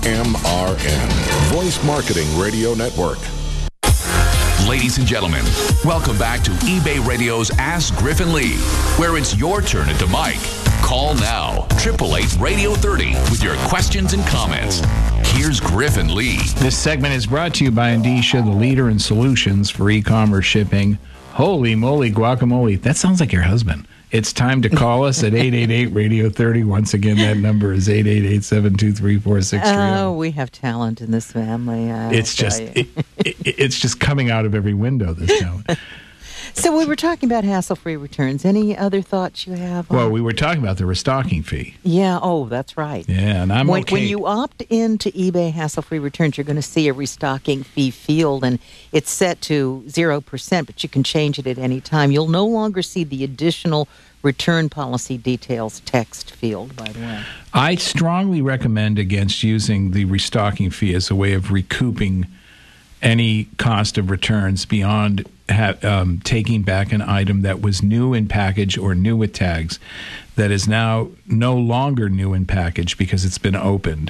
Voice Marketing Radio Network. Ladies and gentlemen, welcome back to eBay Radio's Ask Griffin Lee, where it's your turn at the mic. Call now, 888-Radio30 with your questions and comments. Here's Griffin Lee. This segment is brought to you by Endicia, the leader in solutions for e-commerce shipping. Holy moly, guacamole. That sounds like your husband. It's time to call us at 888-Radio30. Once again, that number is 888-723-4630. Oh, we have talent in this family. It's just coming out of every window, this talent. So we were talking about hassle-free returns. Any other thoughts you have? Well, we were talking about the restocking fee. Yeah, oh, that's right. Yeah, and I'm okay. When you opt into eBay hassle-free returns, you're going to see a restocking fee field, and it's set to 0%, but you can change it at any time. You'll no longer see the additional return policy details text field, by the way. I strongly recommend against using the restocking fee as a way of recouping any cost of returns beyond taking back an item that was new in package or new with tags that is now no longer new in package because it's been opened.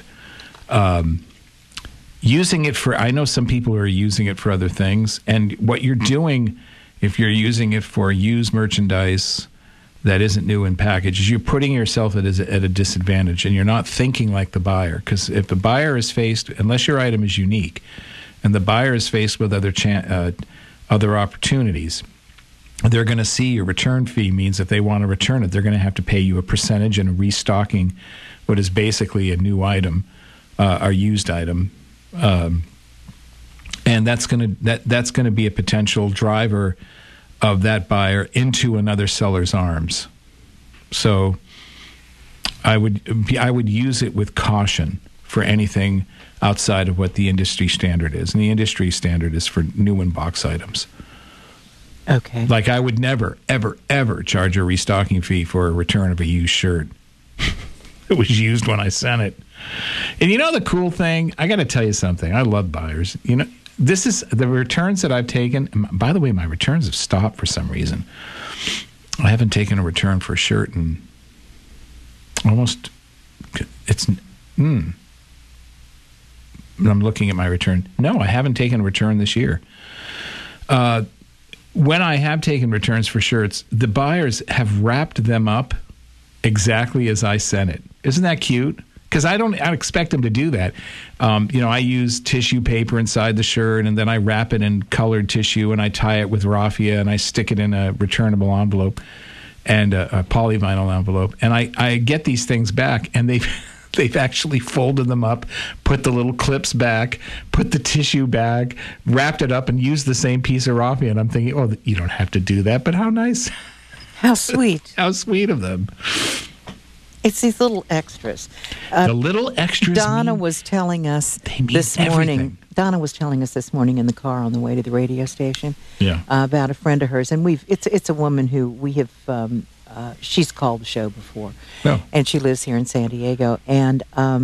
Using it for, I know some people are using it for other things, and what you're doing if you're using it for used merchandise that isn't new in package is you're putting yourself at a disadvantage, and you're not thinking like the buyer, because if the buyer is faced, unless your item is unique, and the buyer is faced with other opportunities, they're going to see your return fee means if they want to return it, they're going to have to pay you a percentage in restocking what is basically a new item, a used item, and that's going to be a potential driver of that buyer into another seller's arms. So I would use it with caution for anything outside of what the industry standard is. And the industry standard is for new in box items. Okay. Like I would never, ever, ever charge a restocking fee for a return of a used shirt. It was used when I sent it. And you know the cool thing? I got to tell you something. I love buyers. You know, this is the returns that I've taken. By the way, my returns have stopped for some reason. I haven't taken a return for a shirt in almost, I'm looking at my return. No, I haven't taken a return this year. When I have taken returns for shirts, the buyers have wrapped them up exactly as I sent it. Isn't that cute? Because I expect them to do that. I use tissue paper inside the shirt, and then I wrap it in colored tissue, and I tie it with raffia, and I stick it in a returnable envelope and a polyvinyl envelope. And I get these things back, and they've actually folded them up, put the little clips back, put the tissue back, wrapped it up, and used the same piece of raffia. And I'm thinking, oh, you don't have to do that, but how nice. How sweet. How sweet of them. It's these little extras. The little extras. Donna was telling us this morning. Everything. Donna was telling us this morning in the car on the way to the radio station. Yeah. About a friend of hers, and it's a woman who we have. She's called the show before, and she lives here in San Diego. And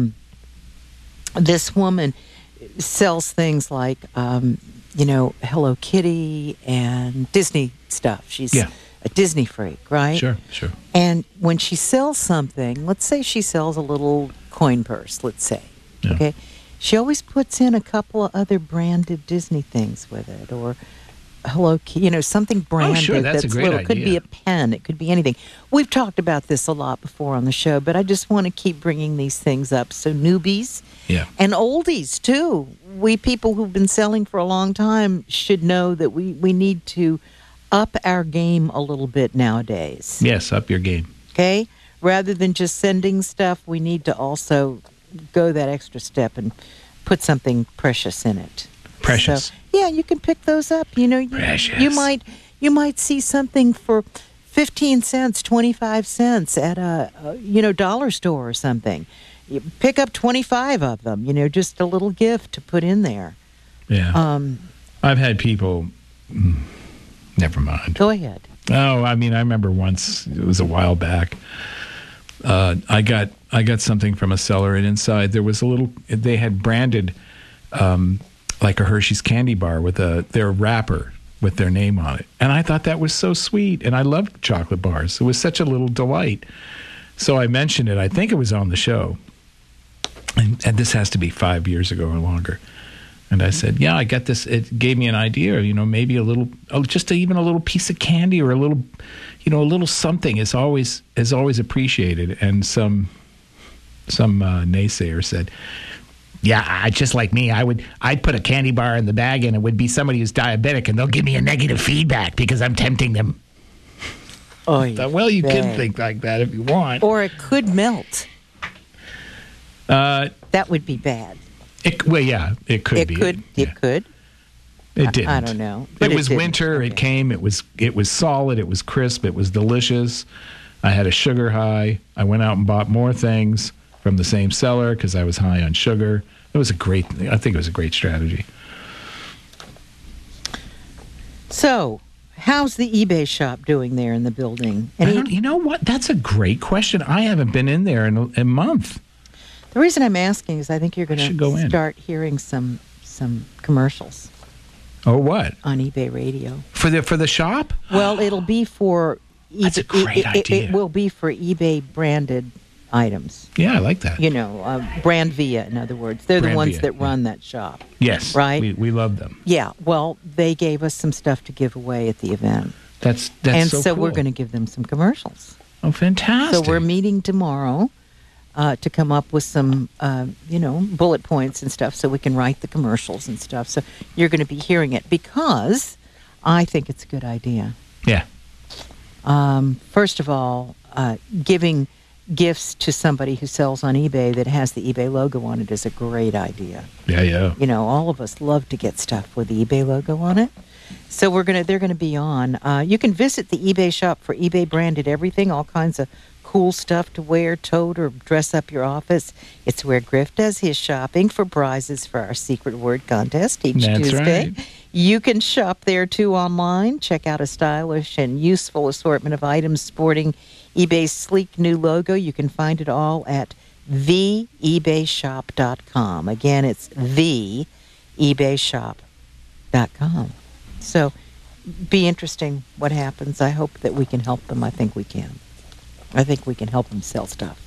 this woman sells things like, Hello Kitty and Disney stuff. She's a Disney freak, right? Sure. And when she sells something, let's say she sells a little coin purse, let's say, okay? She always puts in a couple of other branded Disney things with it, or Hello Kitty, something branded. Oh, sure, that's a great little. idea. It could be a pen. It could be anything. We've talked about this a lot before on the show, but I just want to keep bringing these things up. So newbies and oldies, too. We people who've been selling for a long time should know that we need to up our game a little bit nowadays. Yes, up your game. Okay? Rather than just sending stuff, we need to also go that extra step and put something precious in it. Precious. So, yeah, you can pick those up. Precious. You might see something for 15 cents, 25 cents at a dollar store or something. You pick up 25 of them, just a little gift to put in there. Yeah. I've had people never mind. Go ahead. Oh, I remember once, it was a while back. I got something from a seller, and inside there was they had branded like a Hershey's candy bar with their wrapper with their name on it. And I thought that was so sweet, and I loved chocolate bars. It was such a little delight. So I mentioned it. I think it was on the show. And And this has to be 5 years ago or longer. And I said, yeah, I got this. It gave me an idea, maybe a little, even a little piece of candy or a little, a little something is always appreciated. And some naysayer said, yeah, just like me, I'd put a candy bar in the bag and it would be somebody who's diabetic and they'll give me a negative feedback because I'm tempting them. Oh, well, you can think like that if you want. Or it could melt. That would be bad. It could be. It could. It didn't. I don't know. It was winter. Okay. It came. It was solid. It was crisp. It was delicious. I had a sugar high. I went out and bought more things from the same seller because I was high on sugar. I think it was a great strategy. So, how's the eBay shop doing there in the building? You know what? That's a great question. I haven't been in there in a month. The reason I'm asking is I think you're going to start hearing some commercials. Oh, what? On eBay Radio. For the shop? Well, it'll be for That's a great idea. It will be for eBay branded items. Yeah, I like that. Brand Via, in other words. They're the ones that run that shop. Yes. Right? We love them. Yeah. Well, they gave us some stuff to give away at the event. That's so cool. We're going to give them some commercials. Oh, fantastic. So we're meeting tomorrow to come up with some, bullet points and stuff so we can write the commercials and stuff. So you're going to be hearing it because I think it's a good idea. Yeah. First of all, giving gifts to somebody who sells on eBay that has the eBay logo on it is a great idea. Yeah. All of us love to get stuff with the eBay logo on it. So they're going to be on. You can visit the eBay shop for eBay branded everything, all kinds of cool stuff to wear, tote, or dress up your office. It's where Griff does his shopping for prizes for our secret word contest each Tuesday. Right. You can shop there too online. Check out a stylish and useful assortment of items sporting eBay's sleek new logo. You can find it all at theebayshop.com. Again, it's theebayshop.com. So, be interesting what happens. I hope that we can help them. I think we can. I think we can help them sell stuff.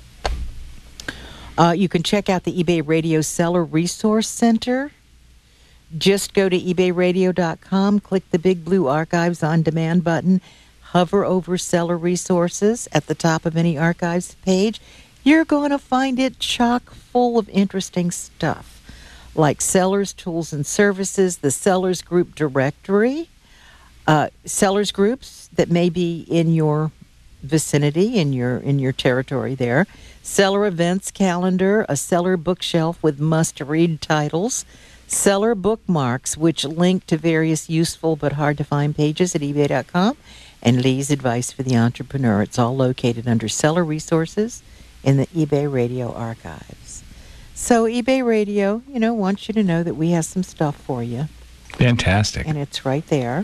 You can check out the eBay Radio Seller Resource Center. Just go to ebayradio.com, click the big blue Archives on Demand button, hover over Seller Resources at the top of any archives page. You're going to find it chock full of interesting stuff, like sellers, tools, and services, the sellers group directory, sellers groups that may be in your vicinity, in your territory there, seller events calendar, a seller bookshelf with must-read titles, seller bookmarks, which link to various useful but hard-to-find pages at ebay.com, and Lee's Advice for the Entrepreneur. It's all located under Seller Resources in the eBay Radio Archives. So eBay Radio, wants you to know that we have some stuff for you. Fantastic. And it's right there.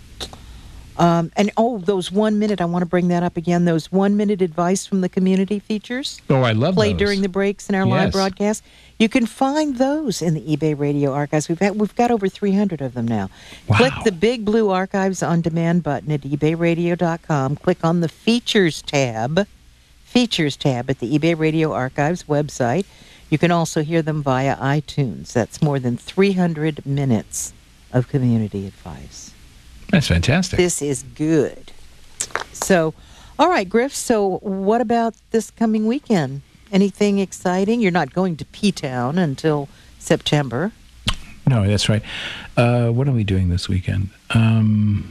Those 1 minute, I want to bring that up again, those 1 minute advice from the community features. Oh, I love played those. During the breaks in our live broadcast. You can find those in the eBay Radio Archives. We've got over 300 of them now. Wow. Click the big blue Archives on Demand button at ebayradio.com. Click on the Features tab at the eBay Radio Archives website. You can also hear them via iTunes. That's more than 300 minutes of community advice. That's fantastic. This is good. So, all right, Griff, so what about this coming weekend? Anything exciting? You're not going to P-Town until September. No, that's right. What are we doing this weekend? I'm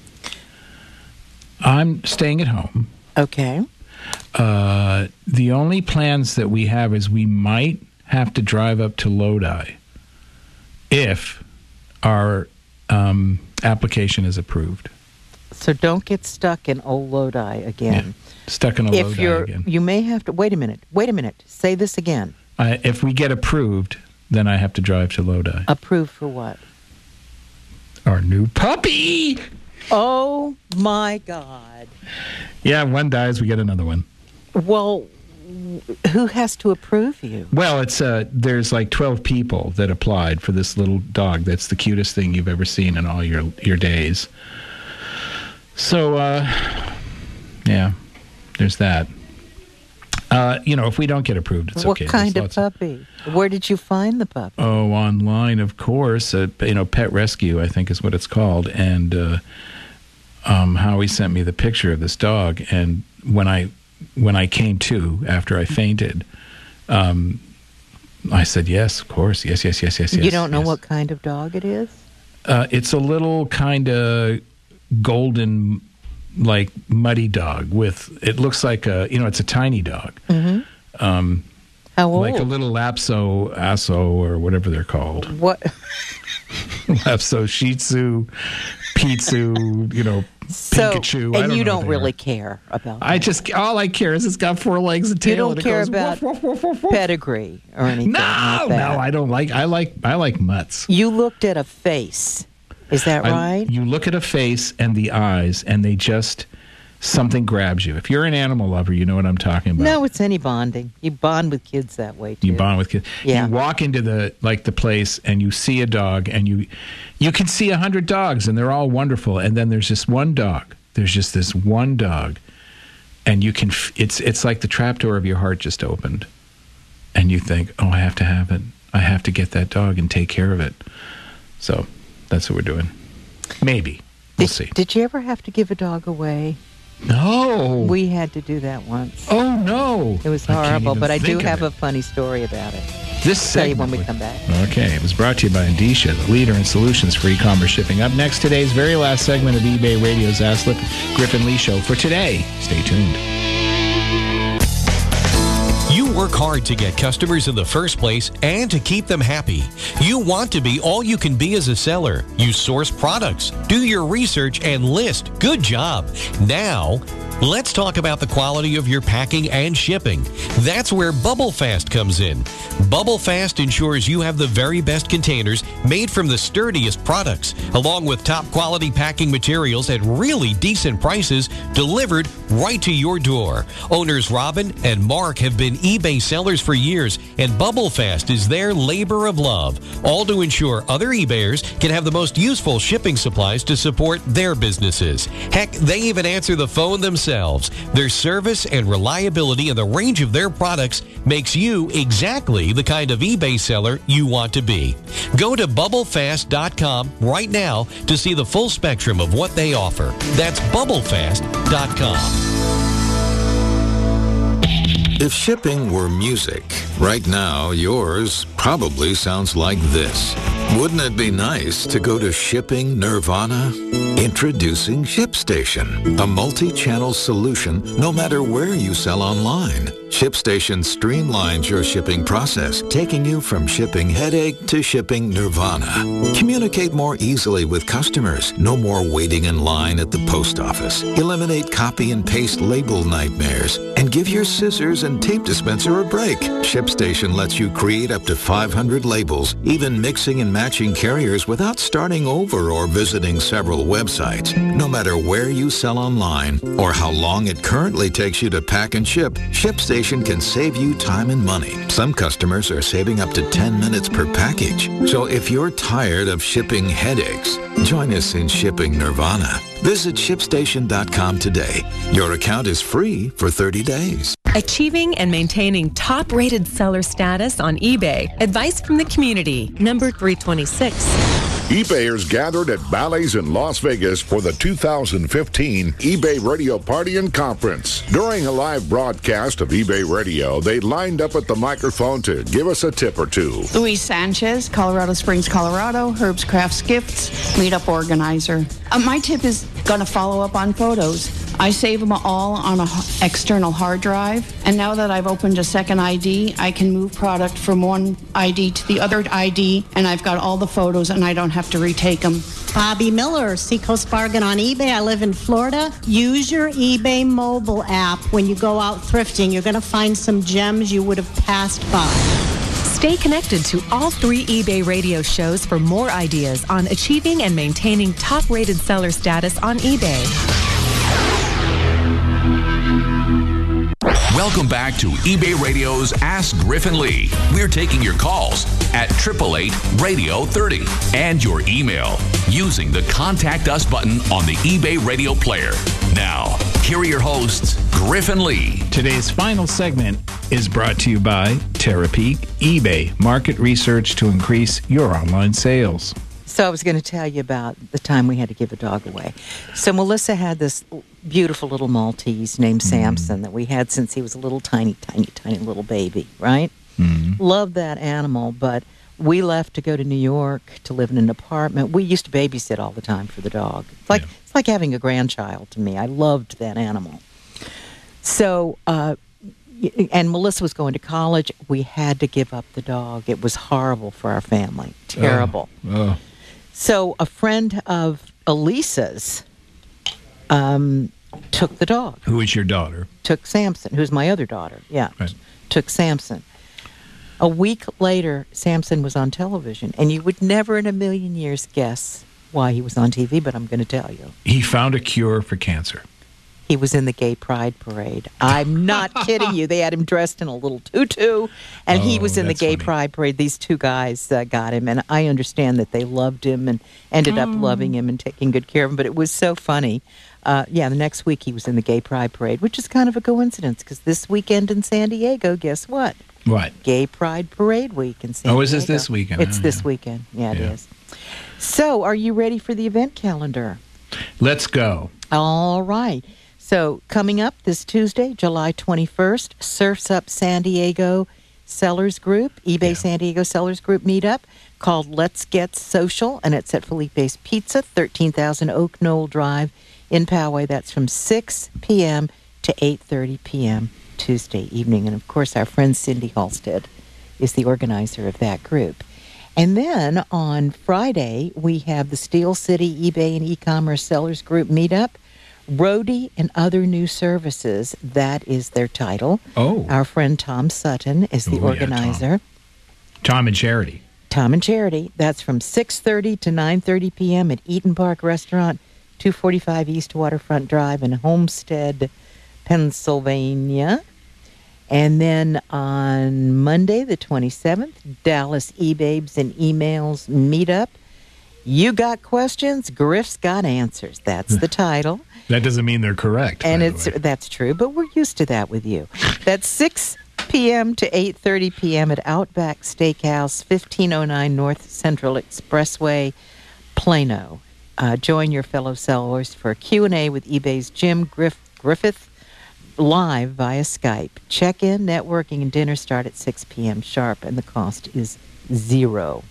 staying at home. Okay. The only plans that we have is we might have to drive up to Lodi if our application is approved. So don't get stuck in old Lodi again. Yeah, stuck in Lodi again. You may have to... Wait a minute. Say this again. If we get approved, then I have to drive to Lodi. Approved for what? Our new puppy! Oh, my God. Yeah, one dies, we get another one. Well, who has to approve you? Well, it's there's like 12 people that applied for this little dog. That's the cutest thing you've ever seen in all your days. So, yeah, there's that. If we don't get approved, it's okay. What kind of puppy? Where did you find the puppy? Oh, online, of course. Pet Rescue, I think is what it's called. And Howie sent me the picture of this dog. And when I came to after I fainted, I said, yes, of course. Yes. You don't know what kind of dog it is? It's a little kind of golden, like muddy dog it looks like it's a tiny dog. Mm-hmm. How old? Like a little Lapso, Asso, or whatever they're called. What? Lapso, Shih Tzu, Pitsu, Pikachu. And you don't really care about that. All I care is it's got 4 legs and tail. You don't care about pedigree or anything like that. No, I don't like. I like mutts. You looked at a face. Is that right? You look at a face and the eyes, and they just something grabs you. If you're an animal lover, you know what I'm talking about. No, it's any bonding. You bond with kids that way too. You bond with kids. Yeah. You walk into the place and you see a dog, and you can see 100 dogs, and they're all wonderful, and then there's this one dog. There's just this one dog, and you can. It's like the trapdoor of your heart just opened, and you think, oh, I have to have it. I have to get that dog and take care of it. So that's what we're doing. Maybe. We'll see. Did you ever have to give a dog away? No. We had to do that once. Oh, no. It was horrible, but I do have a funny story about it. Tell you when we come back. Okay. It was brought to you by Indicia, the leader in solutions for e-commerce shipping. Up next, today's very last segment of eBay Radio's Ask Griffin Lee Show. For today, stay tuned. You work hard to get customers in the first place and to keep them happy. You want to be all you can be as a seller. You source products, do your research, and list. Good job. Now, let's talk about the quality of your packing and shipping. That's where Bubble Fast comes in. Bubble Fast ensures you have the very best containers made from the sturdiest products, along with top quality packing materials at really decent prices delivered right to your door. Owners Robin and Mark have been eBay sellers for years, and Bubble Fast is their labor of love, all to ensure other eBayers can have the most useful shipping supplies to support their businesses. Heck, they even answer the phone themselves. Their service and reliability and the range of their products makes you exactly the kind of eBay seller you want to be. Go to bubblefast.com right now to see the full spectrum of what they offer. That's bubblefast.com. If shipping were music, right now yours probably sounds like this. Wouldn't it be nice to go to Shipping Nirvana? Introducing ShipStation, a multi-channel solution no matter where you sell online. ShipStation streamlines your shipping process, taking you from shipping headache to shipping nirvana. Communicate more easily with customers. No more waiting in line at the post office. Eliminate copy and paste label nightmares. And give your scissors and tape dispenser a break. ShipStation lets you create up to 500 labels, even mixing and matching carriers without starting over or visiting several websites. No matter where you sell online or how long it currently takes you to pack and ship, ShipStation can save you time and money. Some customers are saving up to 10 minutes per package. So if you're tired of shipping headaches, join us in Shipping Nirvana. Visit ShipStation.com today. Your account is free for 30 days. Achieving and maintaining top-rated seller status on eBay. Advice from the community. Number 326. eBayers gathered at Bally's in Las Vegas for the 2015 eBay Radio Party and Conference. During a live broadcast of eBay Radio, they lined up at the microphone to give us a tip or two. Luis Sanchez, Colorado Springs, Colorado, Herb's Crafts Gifts, meetup organizer. My tip is going to follow up on photos. I save them all on an external hard drive, and now that I've opened a second ID, I can move product from one ID to the other ID, and I've got all the photos, and I don't have to retake them. Bobby Miller, Seacoast Bargain on eBay. I live in Florida. Use your eBay mobile app when you go out thrifting. You're going to find some gems you would have passed by. Stay connected to all 3 eBay radio shows for more ideas on achieving and maintaining top-rated seller status on eBay. Welcome back to eBay Radio's Ask Griffin Lee. We're taking your calls at 888-Radio-30 and your email using the Contact Us button on the eBay Radio player. Now, here are your hosts, Griffin Lee. Today's final segment is brought to you by Terapeak eBay, market research to increase your online sales. So I was going to tell you about the time we had to give a dog away. So Melissa had this beautiful little Maltese named Samson that we had since he was a little tiny little baby, right? Loved that animal, but we left to go to New York to live in an apartment. We used to babysit all the time for the dog. It's like having a grandchild to me. I loved that animal. So, and Melissa was going to college. We had to give up the dog. It was horrible for our family. Terrible. So a friend of Elisa's took the dog. Who is your daughter? Took Samson, who's my other daughter. Yeah, right. Took Samson. A week later, Samson was on television, and you would never in a million years guess why he was on TV, but I'm going to tell you. He found a cure for cancer. He was in the Gay Pride Parade. I'm not kidding you. They had him dressed in a little tutu, and he was in the Gay Pride Parade. These two guys got him, and I understand that they loved him and ended up loving him and taking good care of him, but it was so funny. The next week he was in the Gay Pride Parade, which is kind of a coincidence, because this weekend in San Diego, guess what? What? Gay Pride Parade week in San Diego. Oh, is this weekend? It's this weekend. Yeah, it is. So, are you ready for the event calendar? Let's go. All right. So, coming up this Tuesday, July 21st, Surf's Up San Diego Sellers Group, eBay San Diego Sellers Group meetup called Let's Get Social, and it's at Felipe's Pizza, 13,000 Oak Knoll Drive in Poway. That's from 6 p.m. to 8:30 p.m. Tuesday evening. And, of course, our friend Cindy Halstead is the organizer of that group. And then on Friday, we have the Steel City eBay and e-commerce Sellers Group meetup. Roadie and Other New Services, that is their title. Oh. Our friend Tom Sutton is the organizer. Tom and Charity. Tom and Charity. That's from 6:30 to 9:30 p.m. at Eaton Park Restaurant, 245 East Waterfront Drive in Homestead, Pennsylvania. And then on Monday, the 27th, Dallas eBabes and Emails meetup. You got questions, Griff's got answers. That's the title. That doesn't mean they're correct. And that's true, but we're used to that with you. That's 6 p.m. to 8:30 p.m. at Outback Steakhouse, 1509 North Central Expressway, Plano. Join your fellow sellers for a Q&A with eBay's Jim Griffith live via Skype. Check-in, networking, and dinner start at 6 p.m. sharp, and the cost is $0.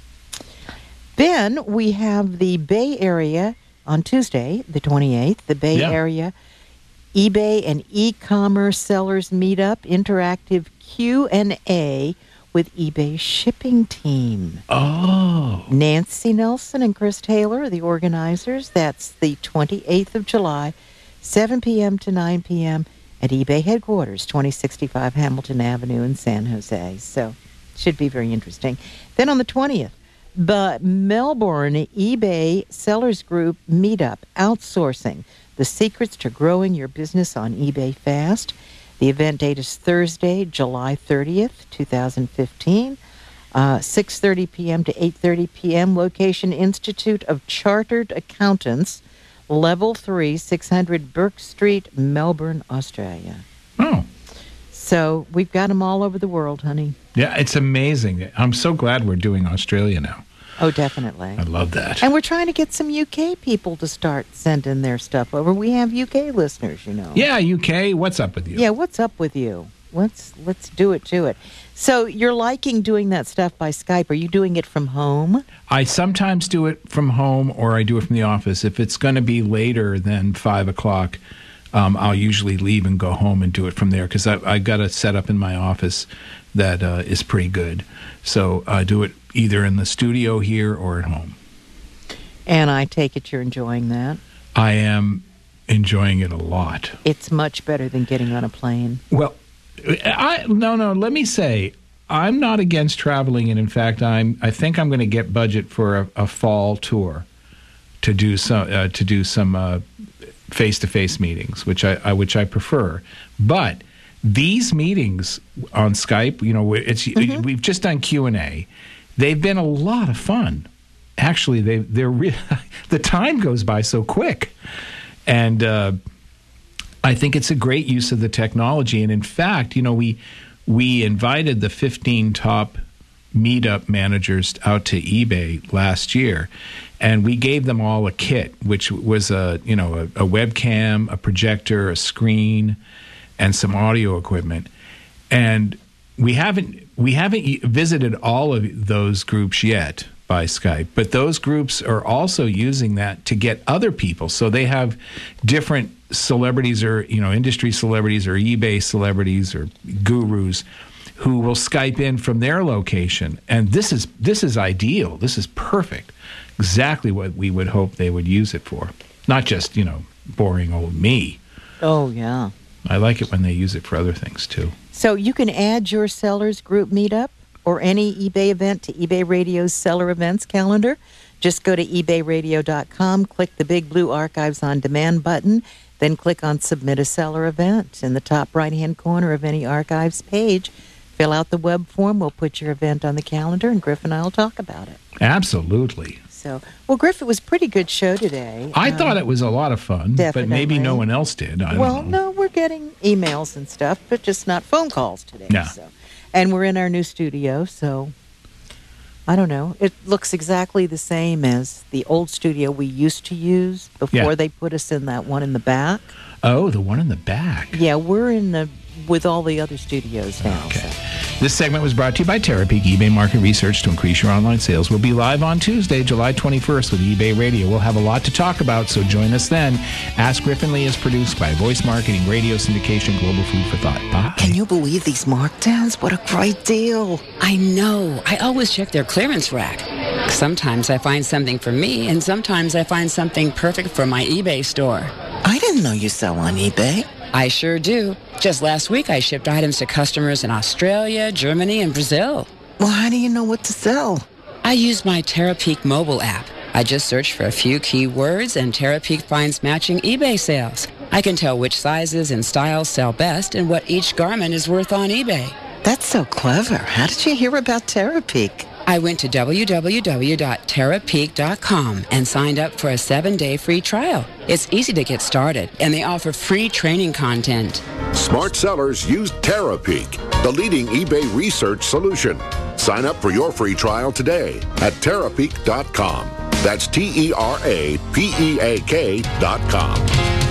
Then we have the Bay Area on Tuesday, the 28th, the Bay Area eBay and e-commerce sellers meetup, interactive Q&A with eBay shipping team. Oh. Nancy Nelson and Chris Taylor are the organizers. That's the 28th of July, 7 p.m. to 9 p.m. at eBay headquarters, 2065 Hamilton Avenue in San Jose. So, should be very interesting. Then on the 20th, the Melbourne eBay Sellers Group meetup, outsourcing, the secrets to growing your business on eBay fast. The event date is Thursday, July 30th, 2015, 6:30 p.m. to 8:30 p.m. Location Institute of Chartered Accountants, Level 3, 600 Burke Street, Melbourne, Australia. Oh. So we've got them all over the world, honey. Yeah, it's amazing. I'm so glad we're doing Australia now. Oh, definitely. I love that. And we're trying to get some UK people to start sending their stuff over. We have UK listeners, you know. Yeah, UK. What's up with you? Yeah, what's up with you? Let's do it to it. So you're liking doing that stuff by Skype. Are you doing it from home? I sometimes do it from home, or I do it from the office. If it's going to be later than 5 o'clock, I'll usually leave and go home and do it from there, because I got a setup in my office that is pretty good. So I do it either in the studio here or at home. And I take it you're enjoying that? I am enjoying it a lot. It's much better than getting on a plane. Well, no. Let me say, I'm not against traveling, and in fact, I think I'm going to get budget for a fall tour to do some face-to-face meetings, which I prefer. But these meetings on Skype, we've just done Q&A. They've been a lot of fun. Actually, the time goes by so quick. And I think it's a great use of the technology. And in fact, we invited the 15 top meetup managers out to eBay last year, and we gave them all a kit, which was a webcam, a projector, a screen, and some audio equipment. And we haven't visited all of those groups yet by Skype, but those groups are also using that to get other people. So they have different celebrities or industry celebrities or eBay celebrities or gurus who will Skype in from their location. And this is ideal. This is perfect. Exactly what we would hope they would use it for. Not just, boring old me. Oh, yeah. I like it when they use it for other things, too. So you can add your sellers group meetup or any eBay event to eBay Radio's seller events calendar. Just go to ebayradio.com, click the big blue Archives on Demand button, then click on Submit a Seller Event. In the top right-hand corner of any Archives page, fill out the web form. We'll put your event on the calendar, and Griff and I will talk about it. Absolutely. So, well, Griff, it was a pretty good show today. I thought it was a lot of fun, definitely. But maybe no one else did. I don't know. No, we're getting emails and stuff, but just not phone calls today. Yeah. So. And we're in our new studio, so I don't know. It looks exactly the same as the old studio we used to use before they put us in that one in the back. Oh, the one in the back. Yeah, we're with all the other studios now. Okay. So. This segment was brought to you by Terapeak eBay Market Research to increase your online sales. We'll be live on Tuesday, July 21st with eBay Radio. We'll have a lot to talk about, so join us then. Ask Griff and Lee is produced by Voice Marketing, Radio Syndication, Global Food for Thought. Bye. Can you believe these markdowns? What a great deal. I know. I always check their clearance rack. Sometimes I find something for me, and sometimes I find something perfect for my eBay store. I didn't know you sell on eBay. I sure do. Just last week, I shipped items to customers in Australia, Germany, and Brazil. Well, how do you know what to sell? I use my Terapeak mobile app. I just search for a few keywords, and Terapeak finds matching eBay sales. I can tell which sizes and styles sell best and what each garment is worth on eBay. That's so clever. How did you hear about Terapeak? I went to www.terapeak.com and signed up for a 7-day free trial. It's easy to get started, and they offer free training content. Smart sellers use Terapeak, the leading eBay research solution. Sign up for your free trial today at Terapeak.com. That's TERAPEAK.com.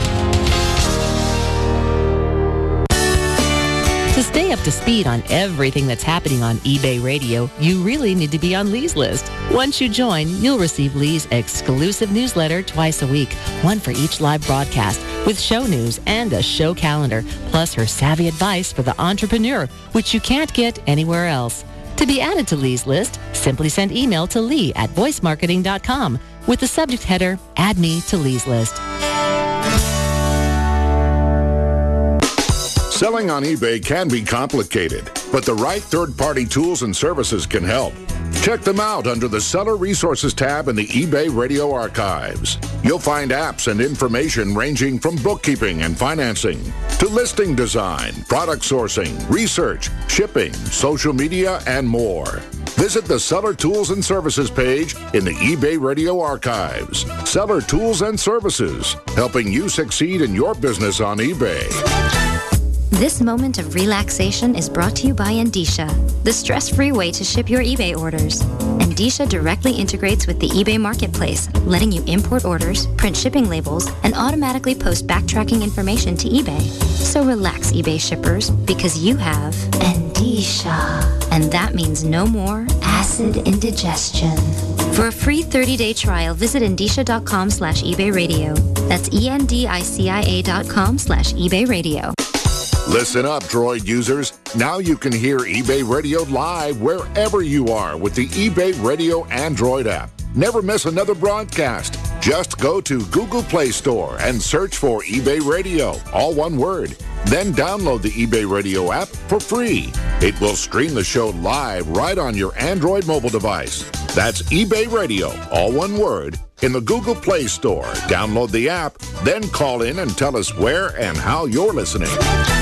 To stay up to speed on everything that's happening on eBay Radio, you really need to be on Lee's list. Once you join, you'll receive Lee's exclusive newsletter twice a week, one for each live broadcast, with show news and a show calendar, plus her savvy advice for the entrepreneur, which you can't get anywhere else. To be added to Lee's list, simply send email to lee@voicemarketing.com with the subject header, Add Me to Lee's List. Selling on eBay can be complicated, but the right third-party tools and services can help. Check them out under the Seller Resources tab in the eBay Radio Archives. You'll find apps and information ranging from bookkeeping and financing to listing design, product sourcing, research, shipping, social media, and more. Visit the Seller Tools and Services page in the eBay Radio Archives. Seller Tools and Services, helping you succeed in your business on eBay. This moment of relaxation is brought to you by Endicia, the stress-free way to ship your eBay orders. Endicia directly integrates with the eBay marketplace, letting you import orders, print shipping labels, and automatically post backtracking information to eBay. So relax, eBay shippers, because you have Endicia. And that means no more acid indigestion. For a free 30-day trial, visit Endicia.com/eBay Radio. That's ENDICIA.com/eBay Radio. Listen up, Droid users. Now you can hear eBay Radio live wherever you are with the eBay Radio Android app. Never miss another broadcast. Just go to Google Play Store and search for eBay Radio, all one word. Then download the eBay Radio app for free. It will stream the show live right on your Android mobile device. That's eBay Radio, all one word, in the Google Play Store. Download the app, then call in and tell us where and how you're listening.